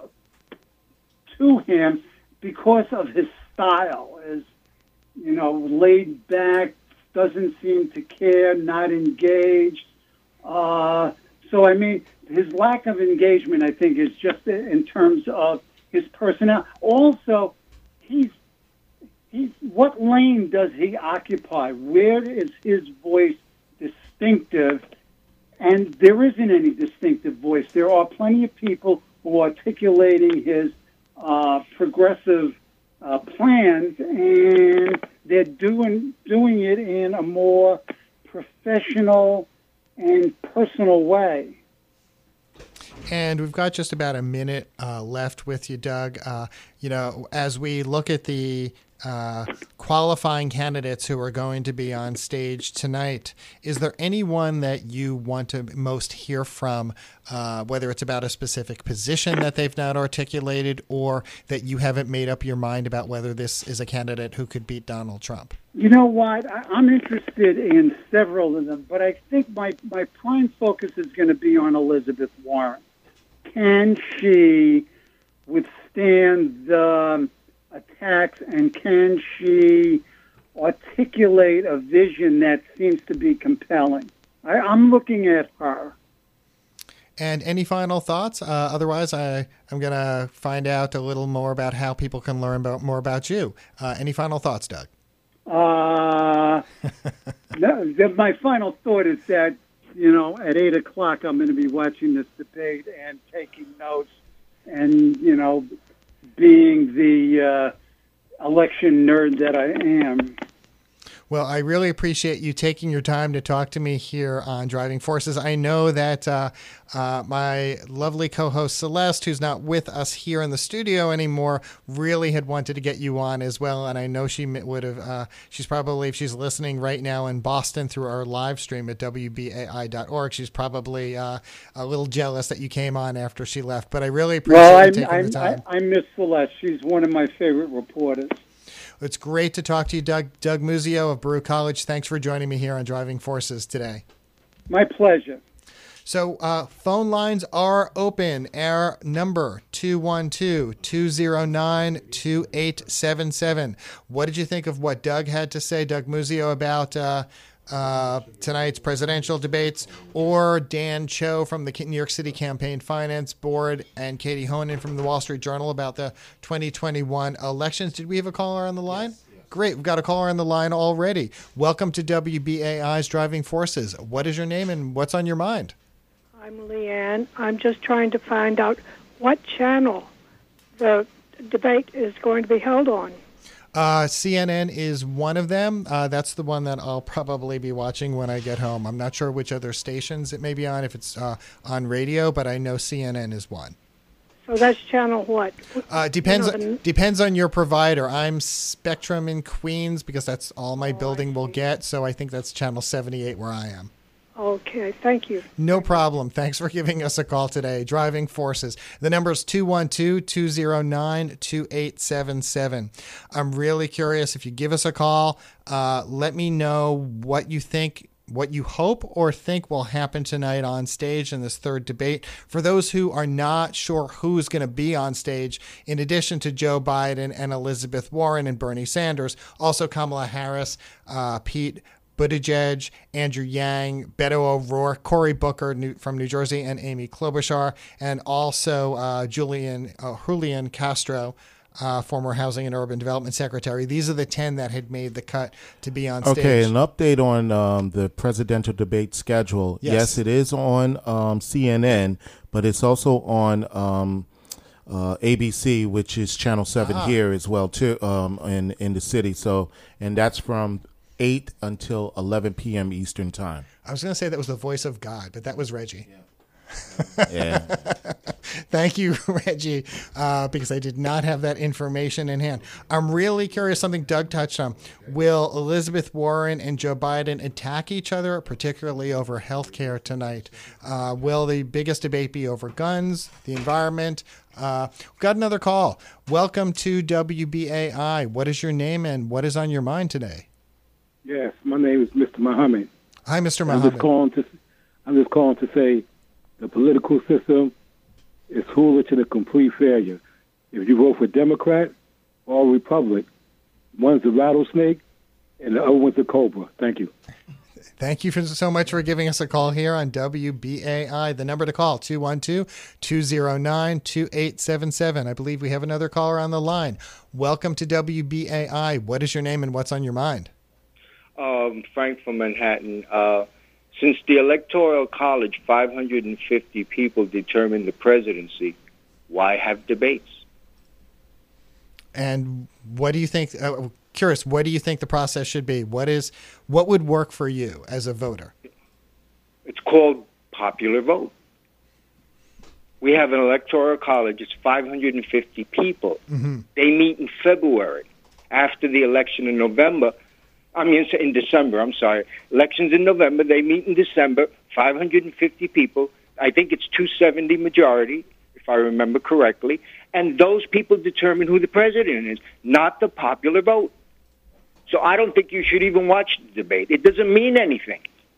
to him because of his style. His, you know, laid back, doesn't seem to care, not engaged. Uh, so, I mean, his lack of engagement, I think, is just in terms of his personnel. Also, he's, he's what lane does he occupy? Where is his voice distinctive? And there isn't any distinctive voice. There are plenty of people who are articulating his uh, progressive uh, plans, and they're doing doing it in a more professional and personal way. And we've got just about a minute uh, left with you, Doug. Uh, you know, as we look at the uh, qualifying candidates who are going to be on stage tonight, is there anyone that you want to most hear from, uh, whether it's about a specific position that they've not articulated or that you haven't made up your mind about whether this is a candidate who could beat Donald Trump? You know what? I, I'm interested in several of them, but I think my, my prime focus is going to be on Elizabeth Warren. Can she withstand the attacks, and can she articulate a vision that seems to be compelling? I, I'm looking at her. And any final thoughts? Uh, otherwise, I, I'm going to find out a little more about how people can learn about more about you. Uh, any final thoughts, Doug? Uh, no, the, my final thought is that, you know, at eight o'clock, I'm going to be watching this debate and taking notes and, you know, being the uh, election nerd that I am. Well, I really appreciate you taking your time to talk to me here on Driving Forces. I know that uh, uh, my lovely co-host Celeste, who's not with us here in the studio anymore, really had wanted to get you on as well. And I know she would have, uh, she's probably, if she's listening right now in Boston through our live stream at W B A I dot org, she's probably uh, a little jealous that you came on after she left. But I really appreciate well, you I'm, taking I'm, the time. I, I miss Celeste. She's one of my favorite reporters. It's great to talk to you, Doug. Doug Muzzio of Baruch College. Thanks for joining me here on Driving Forces today. My pleasure. So uh, phone lines are open. Our number, two one two, two zero nine, two eight seven seven. What did you think of what Doug had to say, Doug Muzzio, about uh, uh, tonight's presidential debates, or Dan Cho from the New York City Campaign Finance Board and Katie Honan from the Wall Street Journal about the twenty twenty-one elections? Did we have a caller on the line? Yes, yes. Great. We've got a caller on the line already. Welcome to W B A I's Driving Forces. What is your name and what's on your mind? I'm Leanne. I'm just trying to find out what channel the debate is going to be held on. Uh, C N N is one of them. Uh, that's the one that I'll probably be watching when I get home. I'm not sure which other stations it may be on, if it's uh, on radio, but I know C N N is one. So that's channel what? Uh, depends You know, the- depends on your provider. I'm Spectrum in Queens because that's all my Oh, building I will see. get, so I think that's channel seventy-eight where I am. Okay, thank you. No problem. Thanks for giving us a call today. Driving Forces. The number is two one two, two zero nine, two eight seven seven. I'm really curious. If you give us a call, uh, let me know what you think what you hope or think will happen tonight on stage in this third debate. For those who are not sure who's going to be on stage, in addition to Joe Biden and Elizabeth Warren and Bernie Sanders, also Kamala Harris, uh, Pete Buttigieg, Andrew Yang, Beto O'Rourke, Cory Booker New, from New Jersey, and Amy Klobuchar, and also uh, Julian uh, Julian Castro, uh, former Housing and Urban Development Secretary. These are the ten that had made the cut to be on stage. Okay, an update on um, the presidential debate schedule. Yes. Yes, it is on um, C N N, but it's also on um, uh, A B C, which is Channel seven Ah. here as well, too, um, in, in the city. So, and that's from eight until eleven p.m. Eastern time. I was going to say that was the voice of God, but that was Reggie. Yeah. Thank you, Reggie, uh, because I did not have that information in hand. I'm really curious, something Doug touched on. Will Elizabeth Warren and Joe Biden attack each other, particularly over health care tonight? Uh, will the biggest debate be over guns, the environment? Uh, we've got another call. Welcome to W B A I. What is your name and what is on your mind today? Yes, my name is Mister Muhammad. Hi, Mister I'm Muhammad. just calling to, I'm just calling to say the political system is foolish and a complete failure. If you vote for Democrat or Republic, one's a rattlesnake and the other one's a cobra. Thank you. Thank you for, so much for giving us a call here on W B A I. The number to call, two one two, two zero nine, two eight seven seven. I believe we have another caller on the line. Welcome to W B A I. What is your name and what's on your mind? Um, Frank from Manhattan. Uh, since the Electoral College, five hundred fifty people determined the presidency, why have debates? And what do you think? Uh, curious, what do you think the process should be? What is what would work for you as a voter? It's called popular vote. We have an Electoral College. It's five hundred fifty people. Mm-hmm. They meet in February after the election in November. I mean, in December, I'm sorry. Elections in November, they meet in December, five hundred fifty people. I think it's two seventy majority, if I remember correctly. And those people determine who the president is, not the popular vote. So I don't think you should even watch the debate. It doesn't mean anything.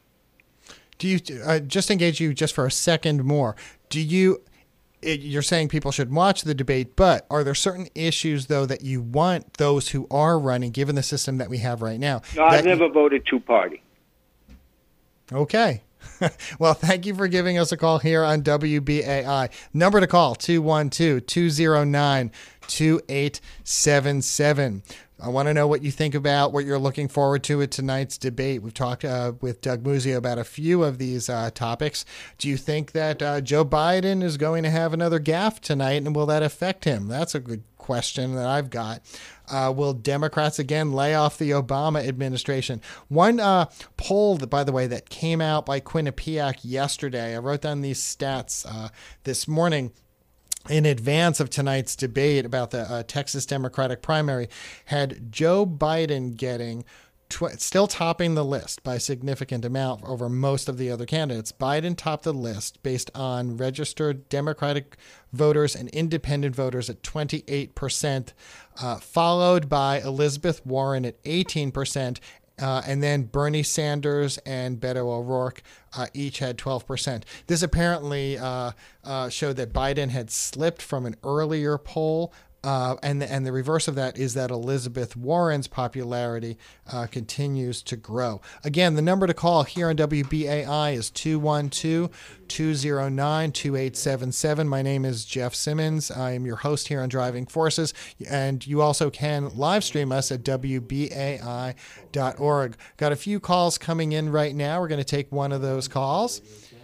Do you uh, just engage you just for a second more? Do you? It, you're saying people should watch the debate, but are there certain issues though that you want those who are running, given the system that we have right now? No, I've that never you, voted two-party. Okay. Well, thank you for giving us a call here on W B A I. Number to call, two one two, two zero nine, two eight seven seven. I want to know what you think about what you're looking forward to at tonight's debate. We've talked uh, with Doug Muzio about a few of these uh, topics. Do you think that uh, Joe Biden is going to have another gaffe tonight, and will that affect him? That's a good question that I've got. Uh, will Democrats again lay off the Obama administration? One uh, poll, that, by the way, that came out by Quinnipiac yesterday, I wrote down these stats uh, this morning in advance of tonight's debate about the uh, Texas Democratic primary, had Joe Biden getting tw- still topping the list by a significant amount over most of the other candidates. Biden topped the list based on registered Democratic voters and independent voters at twenty-eight percent, uh, followed by Elizabeth Warren at eighteen percent. Uh, and then Bernie Sanders and Beto O'Rourke uh, each had twelve percent. This apparently uh, uh, showed that Biden had slipped from an earlier poll. Uh, and, the, and the reverse of that is that Elizabeth Warren's popularity uh, continues to grow. Again, the number to call here on W B A I is two one two, two zero nine, two eight seven seven. My name is Jeff Simmons. I am your host here on Driving Forces. And you also can live stream us at W B A I dot org. Got a few calls coming in right now. We're going to take one of those calls.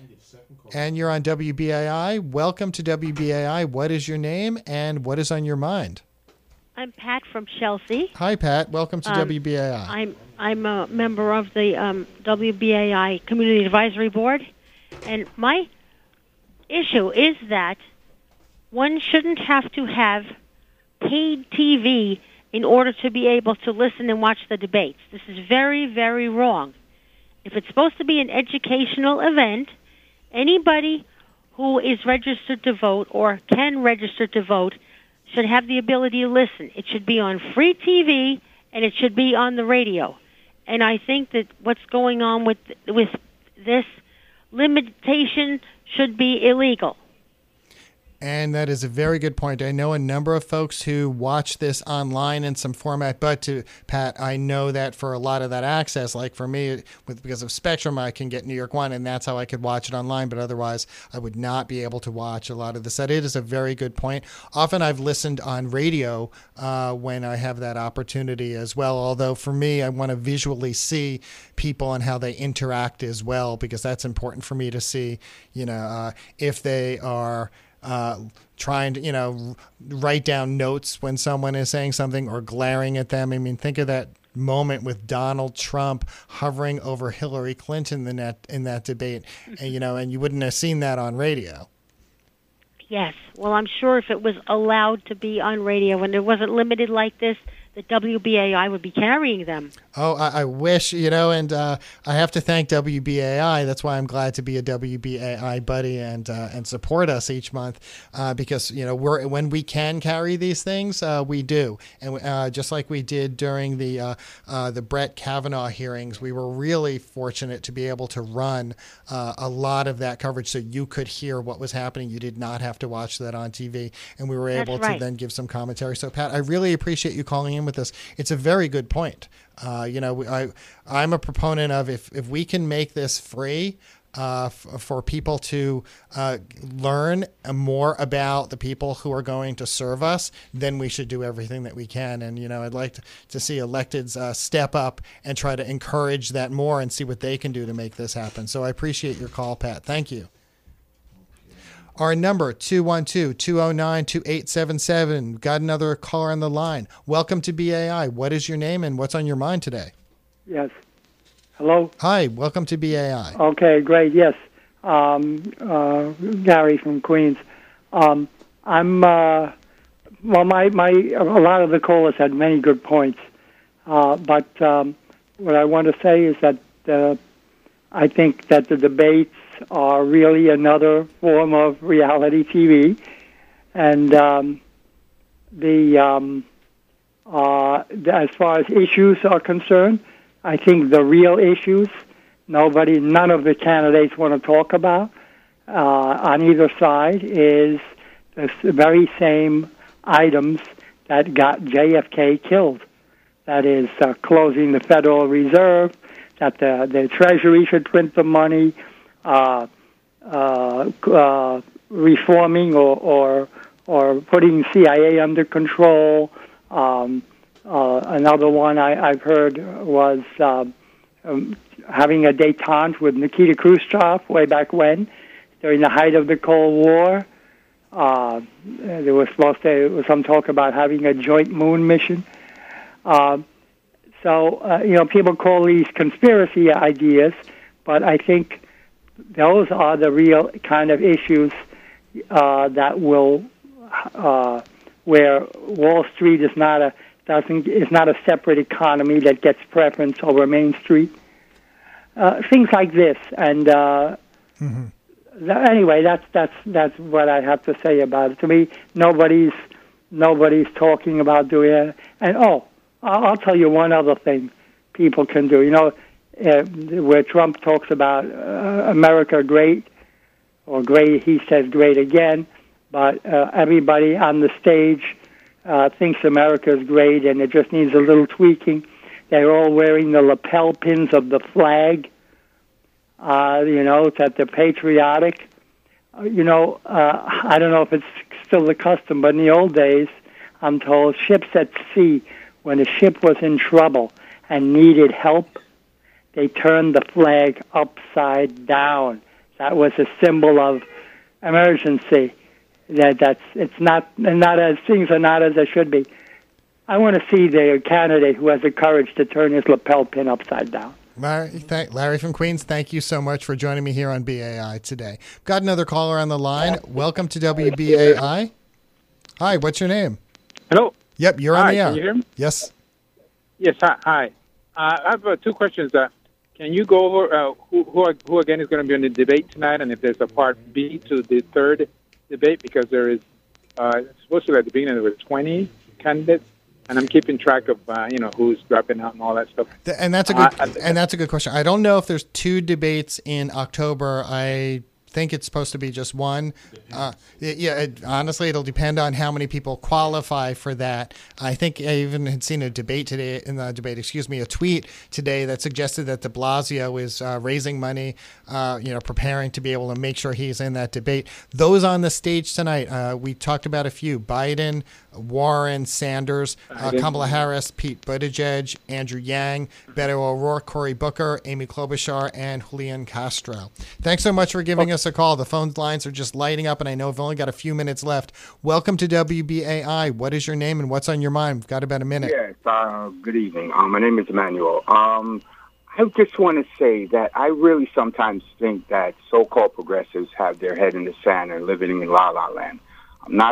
And you're on W B A I. Welcome to W B A I. What is your name and what is on your mind? I'm Pat from Chelsea. Hi, Pat. Welcome to um, W B A I. I'm I'm a member of the um, W B A I Community Advisory Board, and my issue is that one shouldn't have to have paid T V in order to be able to listen and watch the debates. This is very, very wrong. If it's supposed to be an educational event, anybody who is registered to vote or can register to vote should have the ability to listen. It should be on free T V, and it should be on the radio. And I think that what's going on with with this limitation should be illegal. And that is a very good point. I know a number of folks who watch this online in some format, but to Pat, I know that for a lot of that access, like for me, with because of Spectrum, I can get New York One, and that's how I could watch it online. But otherwise, I would not be able to watch a lot of this. That it is a very good point. Often, I've listened on radio uh, when I have that opportunity as well. Although for me, I want to visually see people and how they interact as well, because that's important for me to see. You know, uh, if they are. Uh, trying to, you know, write down notes when someone is saying something or glaring at them. I mean, think of that moment with Donald Trump hovering over Hillary Clinton in that, in that debate, and, you know, and you wouldn't have seen that on radio. Yes. Well, I'm sure if it was allowed to be on radio and it wasn't limited like this, the W B A I would be carrying them. Oh, I, I wish, you know, and uh, I have to thank W B A I. That's why I'm glad to be a W B A I buddy and uh, and support us each month uh, because, you know, we're when we can carry these things, uh, we do. And uh, just like we did during the uh, uh, the Brett Kavanaugh hearings, we were really fortunate to be able to run uh, a lot of that coverage so you could hear what was happening. You did not have to watch that on T V, and we were able That's right. to then give some commentary. So, Pat, I really appreciate you calling in with us. It's a very good point. Uh, you know, I, I'm a proponent of if, if we can make this free uh, f- for people to uh, learn more about the people who are going to serve us, then we should do everything that we can. And, you know, I'd like to, to see electeds uh, step up and try to encourage that more and see what they can do to make this happen. So I appreciate your call, Pat. Thank you. Our number, two one two, two zero nine, two eight seven seven. Got another caller on the line. Welcome to B A I. What is your name and what's on your mind today? Yes. Hello? Hi, welcome to B A I. Okay, great, yes. Um, uh, Gary from Queens. Um, I'm, uh, well, my, my, a lot of the callers had many good points. Uh, but um, what I want to say is that uh, I think that the debates are really another form of reality T V, and um, the um, uh, as far as issues are concerned, I think the real issues nobody, none of the candidates want to talk about uh, on either side is the very same items that got J F K killed. That is uh, closing the Federal Reserve, that the the Treasury should print the money. Uh, uh, uh, reforming or, or or putting C I A under control. Um, uh, another one I, I've heard was uh, um, having a détente with Nikita Khrushchev way back when, during the height of the Cold War. Uh, there was supposed to there was some talk about having a joint moon mission. Uh, so uh, you know, people call these conspiracy ideas, but I think those are the real kind of issues uh, that will, uh, where Wall Street is not a doesn't is not a separate economy that gets preference over Main Street. Uh, things like this, and uh, mm-hmm. th- anyway, that's that's that's what I have to say about it. To me, nobody's nobody's talking about doing it. And oh, I'll, I'll tell you one other thing people can do. You know. Uh, where Trump talks about uh, America great, or great, he says great again, but uh, everybody on the stage uh, thinks America is great, and it just needs a little tweaking. They're all wearing the lapel pins of the flag, uh, you know, that they're patriotic. Uh, you know, uh, I don't know if it's still the custom, but in the old days, I'm told ships at sea, when a ship was in trouble and needed help, they turned the flag upside down. That was a symbol of emergency. That that's it's not not as things are not as they should be. I want to see the candidate who has the courage to turn his lapel pin upside down. Larry, th- Larry from Queens, thank you so much for joining me here on B A I today. Got another caller on the line. Welcome to W B A I. Hi, what's your name? Hello. Yep, you're on hi, the air. Can you hear me? Yes. Yes. Hi. hi. Uh, I have uh, two questions. Uh, can you go over uh, who, who, are, who again is going to be on the debate tonight, and if there's a part B to the third debate, because there is uh, supposed to be at the beginning there were twenty candidates, and I'm keeping track of uh, you know who's dropping out and all that stuff. And that's a good Uh, and that's a good question. I don't know if there's two debates in October. I think it's supposed to be just one. Uh, yeah, it, honestly, it'll depend on how many people qualify for that. I think I even had seen a debate today, in the debate, excuse me, a tweet today that suggested that de Blasio is uh, raising money, uh, you know, preparing to be able to make sure he's in that debate. Those on the stage tonight, uh, we talked about a few: Biden, Warren, Sanders, uh, Kamala Harris, Pete Buttigieg, Andrew Yang, Beto O'Rourke, Cory Booker, Amy Klobuchar, and Julian Castro. Thanks so much for giving us a call. The phone lines are just lighting up, and I know we've only got a few minutes left. Welcome to W B A I. What is your name and what's on your mind? We've got about a minute. Yes, uh, good evening. Um, my name is Emmanuel. Um, I just want to say that I really sometimes think that so-called progressives have their head in the sand and living in la-la land. I'm not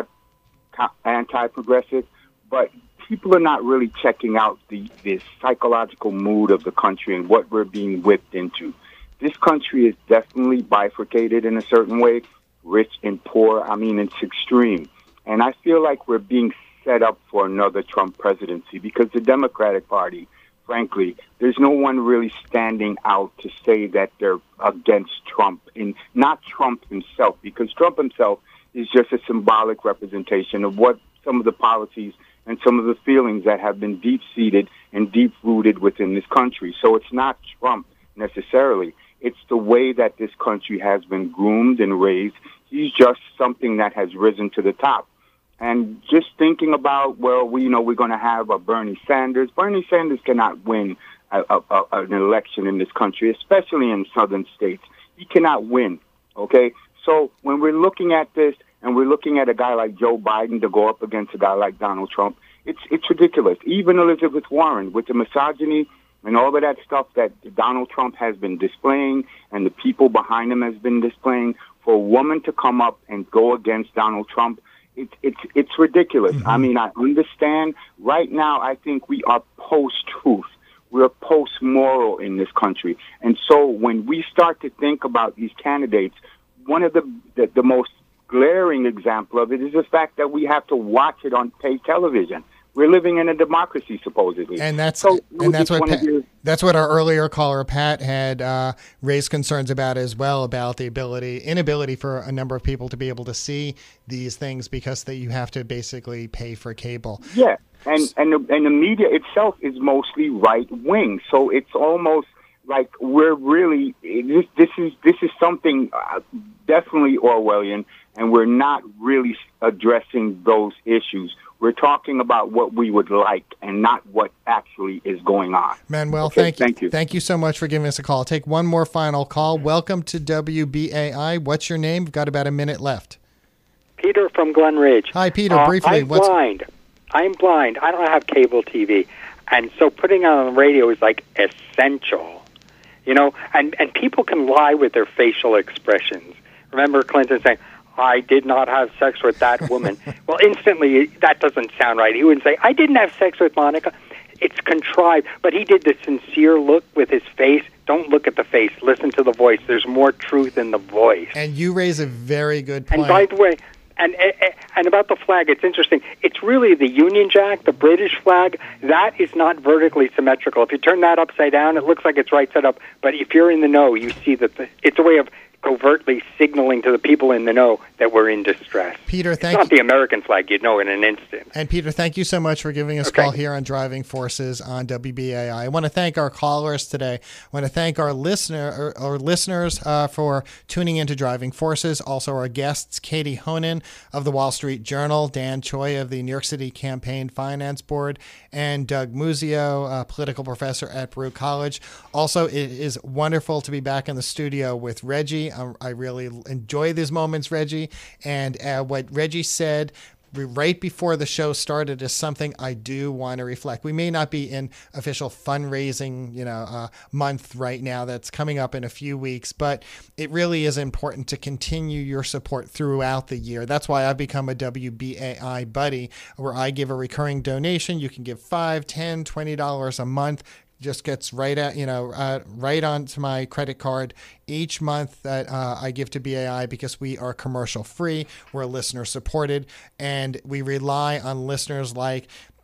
anti-progressive, but people are not really checking out the, the psychological mood of the country and what we're being whipped into. This country is definitely bifurcated in a certain way, rich and poor. I mean, it's extreme. And I feel like we're being set up for another Trump presidency because the Democratic Party, frankly, there's no one really standing out to say that they're against Trump, and not Trump himself, because Trump himself is just a symbolic representation of what some of the policies and some of the feelings that have been deep-seated and deep-rooted within this country. So it's not Trump necessarily. It's the way that this country has been groomed and raised. He's just something that has risen to the top. And just thinking about, well, we you know we're going to have a Bernie Sanders. Bernie Sanders cannot win a, a, a, an election in this country, especially in southern states. He cannot win, okay? So when we're looking at this and we're looking at a guy like Joe Biden to go up against a guy like Donald Trump, it's it's ridiculous. Even Elizabeth Warren, with the misogyny and all of that stuff that Donald Trump has been displaying and the people behind him has been displaying, for a woman to come up and go against Donald Trump, It's it's it's ridiculous. Mm-hmm. I mean, I understand. Right now, I think we are post-truth. We're post-moral in this country. And so when we start to think about these candidates, one of the, the, the most glaring example of it is the fact that we have to watch it on paid television. We're living in a democracy, supposedly. And that's so, and that's what Pat, give, that's what our earlier caller Pat had uh, raised concerns about as well, about the ability inability for a number of people to be able to see these things because that you have to basically pay for cable. Yeah, and and the, and the media itself is mostly right wing, so it's almost like we're really this this is this is something uh, definitely Orwellian, and we're not really addressing those issues. We're talking about what we would like and not what actually is going on. Manuel, okay, thank you. Thank you. Thank you so much for giving us a call. I'll take one more final call. Welcome to W B A I. What's your name? We've got about a minute left. Peter from Glen Ridge. Hi, Peter. Uh, Briefly, I'm what's... blind. I'm blind. I don't have cable T V. And so putting it on the radio is like essential. You know, and, and people can lie with their facial expressions. Remember Clinton saying, I did not have sex with that woman. Well, instantly, that doesn't sound right. He wouldn't say, I didn't have sex with Monica. It's contrived. But he did the sincere look with his face. Don't look at the face. Listen to the voice. There's more truth in the voice. And you raise a very good point. And by the way, and, and about the flag, it's interesting. It's really the Union Jack, the British flag. That is not vertically symmetrical. If you turn that upside down, it looks like it's right side up. But if you're in the know, you see that the, it's a way of covertly signaling to the people in the know that we're in distress. Peter, thank you. It's not the American flag. You'd know in an instant. And Peter, thank you so much for giving us okay. a call here on Driving Forces on W B A I. I want to thank our callers today. I want to thank our listener, our, our listeners uh, for tuning into Driving Forces. Also our guests, Katie Honan of the Wall Street Journal, Dan Choi of the New York City Campaign Finance Board, and Doug Muzio, a political professor at Baruch College. Also, it is wonderful to be back in the studio with Reggie. I really enjoy these moments, Reggie. And uh, what Reggie said right before the show started is something I do want to reflect. We may not be in official fundraising, you know, uh, month right now that's coming up in a few weeks, but it really is important to continue your support throughout the year. That's why I've become a W B A I buddy, where I give a recurring donation. You can give five, ten, twenty dollars a month. Just gets right at, you know, uh, right onto my credit card each month that uh, I give to B A I, because we are commercial free. We're listener supported, and we rely on listeners like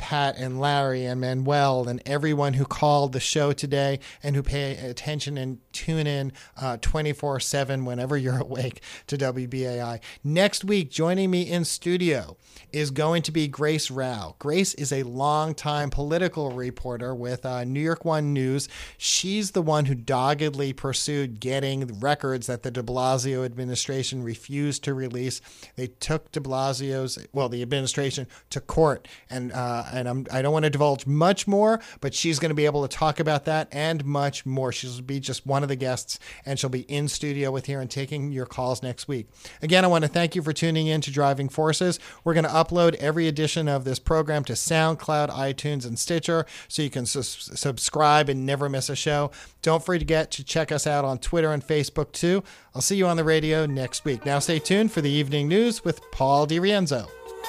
Pat and Larry and Manuel and everyone who called the show today and who pay attention and tune in uh, twenty-four seven whenever you're awake to W B A I. Next week, joining me in studio is going to be Grace Rao. Grace is a longtime political reporter with uh, New York One News. She's the one who doggedly pursued getting records that the de Blasio administration refused to release. They took de Blasio's, well, the administration to court. And uh, and I'm, I don't want to divulge much more, but she's going to be able to talk about that and much more. She'll be just one of the guests, and she'll be in studio with here and taking your calls next week. Again, I want to thank you for tuning in to Driving Forces. We're going to upload every edition of this program to SoundCloud, iTunes, and Stitcher, so you can su- subscribe and never miss a show. Don't forget to check us out on Twitter and Facebook, too. I'll see you on the radio next week. Now stay tuned for the evening news with Paul DiRienzo.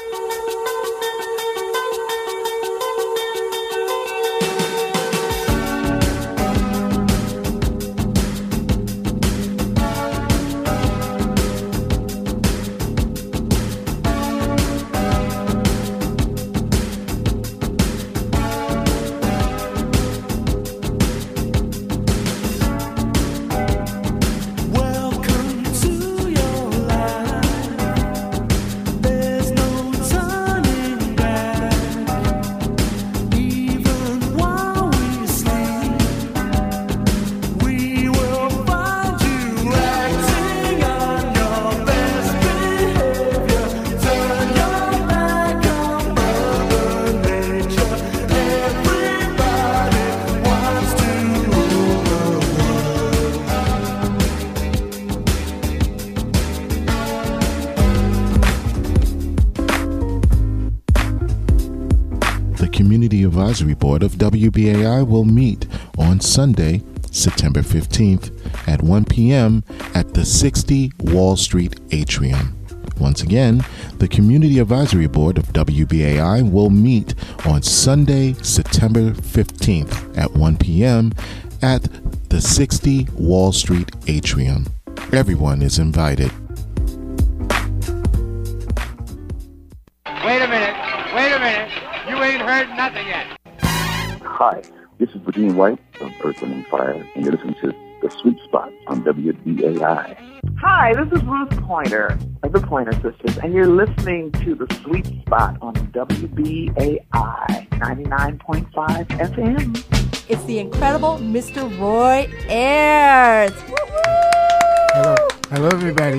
Advisory Board of W B A I will meet on Sunday, September fifteenth at one p.m. at the sixty Wall Street Atrium. Once again, the Community Advisory Board of W B A I will meet on Sunday, September fifteenth at one p.m. at the sixty Wall Street Atrium. Everyone is invited. Wait a minute, wait a minute. You ain't heard nothing yet. Hi, this is Virginia White of Earth, Wind and Fire, and you're listening to The Sweet Spot on W B A I. Hi, this is Ruth Pointer of the Pointer Sisters, and you're listening to The Sweet Spot on W B A I ninety-nine point five F M. It's the incredible Mister Roy Ayers. Woo-woo! Hello. Hello, everybody.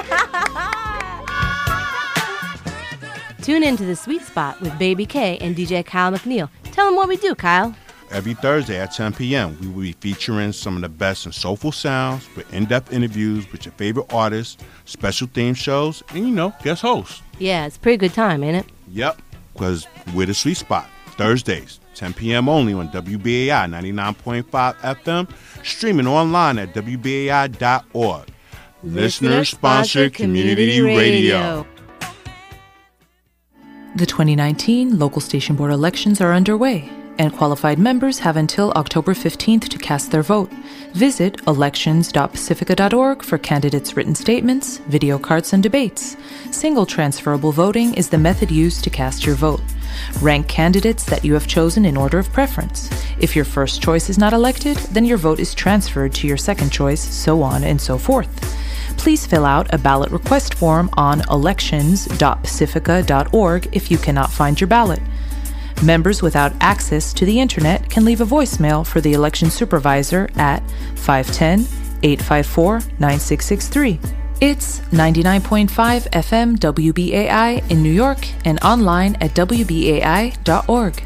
Tune in to The Sweet Spot with Baby K and D J Kyle McNeil. Tell them what we do, Kyle. Every Thursday at ten p.m., we will be featuring some of the best and soulful sounds with in-depth interviews with your favorite artists, special theme shows, and, you know, guest hosts. Yeah, it's a pretty good time, ain't it? Yep, because we're The Sweet Spot. Thursdays, ten p.m. only on W B A I ninety-nine point five F M, streaming online at W B A I dot org. Listener-sponsored community radio. The twenty nineteen local station board elections are underway, and qualified members have until October fifteenth to cast their vote. Visit elections dot pacifica dot org for candidates' written statements, video cards, and debates. Single transferable voting is the method used to cast your vote. Rank candidates that you have chosen in order of preference. If your first choice is not elected, then your vote is transferred to your second choice, so on and so forth. Please fill out a ballot request form on elections dot pacifica dot org if you cannot find your ballot. Members without access to the internet can leave a voicemail for the election supervisor at five one zero, eight five four, nine six six three. It's ninety-nine point five F M W B A I in New York and online at W B A I dot org.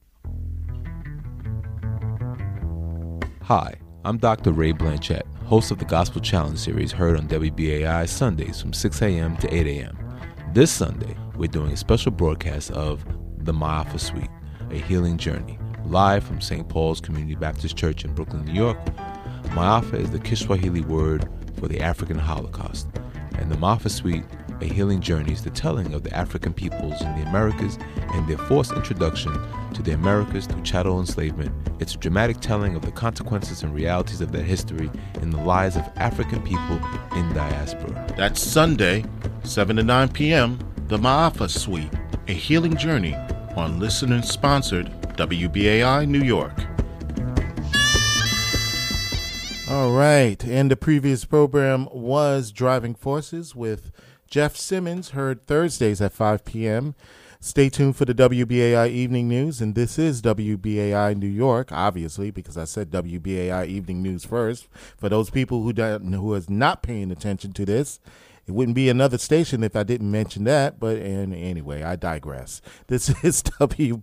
Hi, I'm Doctor Ray Blanchett, host of the Gospel Challenge series heard on W B A I Sundays from six a.m. to eight a.m. This Sunday, we're doing a special broadcast of The Ma'afa Suite, A Healing Journey, live from Saint Paul's Community Baptist Church in Brooklyn, New York. Ma'afa is the Kiswahili word for the African Holocaust, and the Ma'afa Suite, A Healing Journey, is the telling of the African peoples in the Americas and their forced introduction to the Americas through chattel enslavement. It's a dramatic telling of the consequences and realities of that history in the lives of African people in diaspora. That's Sunday, seven to nine p.m., the Ma'afa Suite, A Healing Journey, on listener-sponsored W B A I New York. All right, and the previous program was Driving Forces with Jeff Simmons, heard Thursdays at five p.m. Stay tuned for the W B A I Evening News, and this is W B A I New York, obviously, because I said W B A I Evening News first. For those people who don't, who is not paying attention to this, it wouldn't be another station if I didn't mention that, but and anyway, I digress. This is W